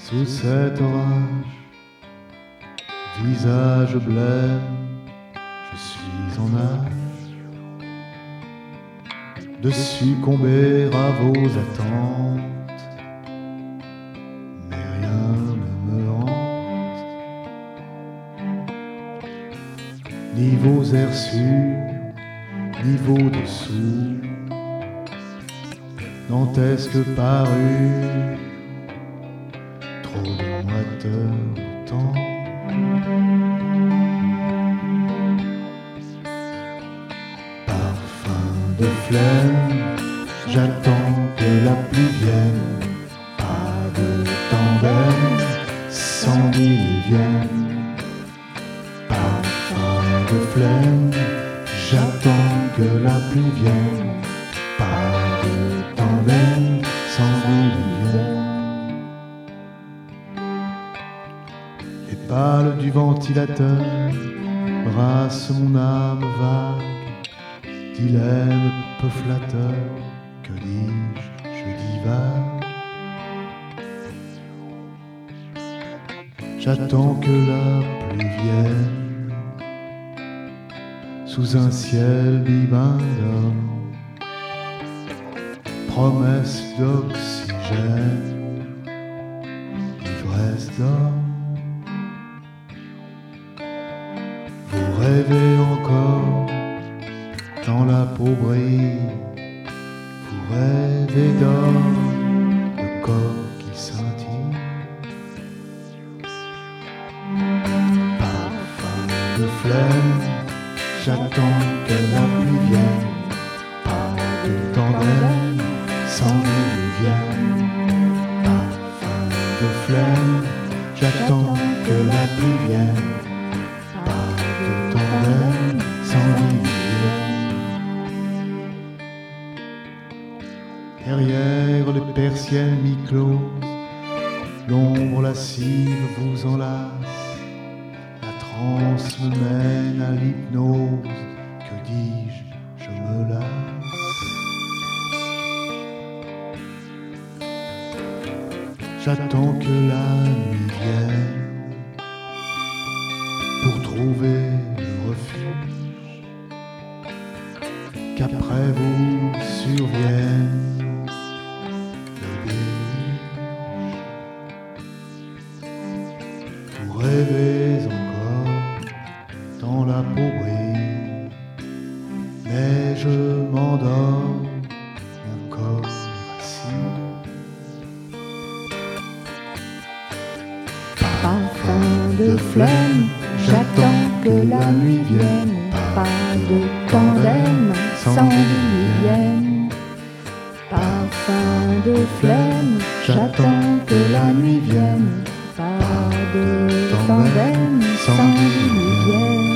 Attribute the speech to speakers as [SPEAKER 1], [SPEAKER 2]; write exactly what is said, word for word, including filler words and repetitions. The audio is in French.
[SPEAKER 1] Sous cet orage, visage blême, je suis en âge de succomber à vos attentes, mais rien ne me hante, ni vos airs sûrs, ni vos dessous, dantesques parures, trop de moiteur de temps. Parfum de flemme, j'attends que la pluie vienne, pas de tandem, sans diluvienne. Parfum de flemme, j'attends que la pluie vienne, pas de tandem, sans diluvienne. Les pales du ventilateur brassent mon âme vague, dilemme peu flatteur, que dis-je, je divague. J'attends que la pluie vienne, sous un ciel bibendum, promesse d'oxygène, ivresse d'homme. Vous rêvez encore dans la peau brille, vous rêvez d'or, de corps qui scintille. Parfum de flemme, j'attends que la pluie vienne, pas de tandem, sans diluvienne. Parfum de flemme, j'attends que la pluie vienne, pas de tandem, sans diluvienne. Derrière les persiennes mi-closes, l'ombre lascive vous enlace, la transe me mène à l'hypnose, que dis-je, je me lasse. J'attends que la nuit vienne pour trouver le refuge, qu'après vous survienne le déluge. Vous rêvez encore dans la peau brille, mais je m'endors, mon corps vacille.
[SPEAKER 2] Parfum de flemme, j'attends que la nuit vienne, pas de tandem, sans diluvienne. Parfum de flemme, j'attends que la nuit vienne, pas de tandem, sans diluvienne.